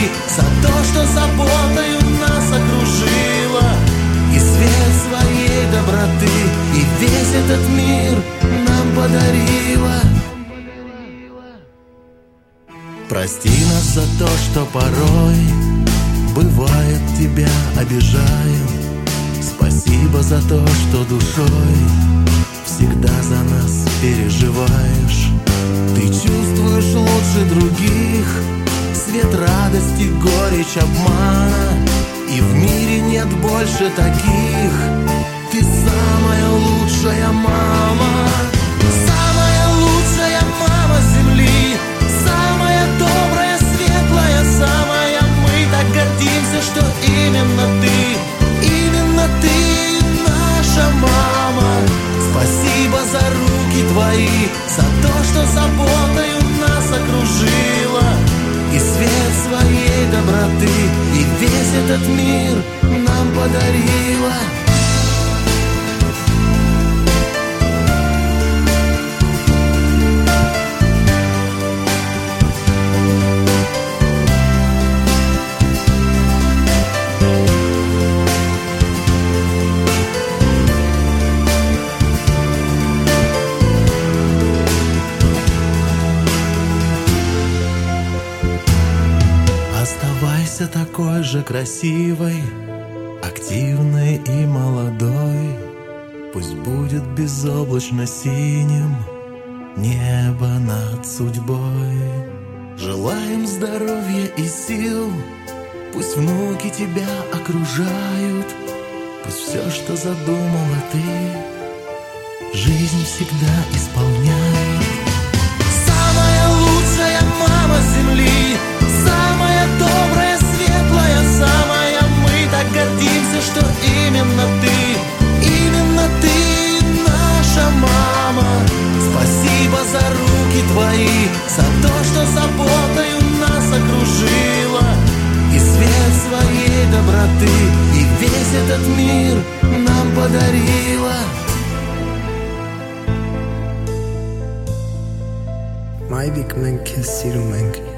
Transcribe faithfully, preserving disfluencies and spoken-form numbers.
за то, что заботою нас окружила, и свет своей доброты, и весь этот мир нам подарила. Прости нас за то, что порой бывает тебя обижаем. Спасибо за то, что душой всегда за нас переживаешь. Ты чувствуешь лучше других свет радости, горечь обмана, и в мире нет больше таких. Ты самая лучшая мама, самая лучшая мама земли, самая добрая, светлая, самая. Мы так гордимся, что именно ты, именно ты наша мама. Спасибо за руки твои, за то, что заботою нас окружила, и свет своей доброты, и весь этот мир нам подарила. Оставайся такой же красивой, активной и молодой. Пусть будет безоблачно синим небо над судьбой. Желаем здоровья и сил, пусть внуки тебя окружают. Пусть все, что задумала ты, жизнь всегда исполняет. Самая лучшая мама земли, самая добрая, светлая, самая. Мы так гордимся, что именно ты, именно ты наша мама. Спасибо за руки твои, за то, что заботою нас окружила, и свет своей доброты, и весь этот мир нам подарила. Maivik menk sirumeng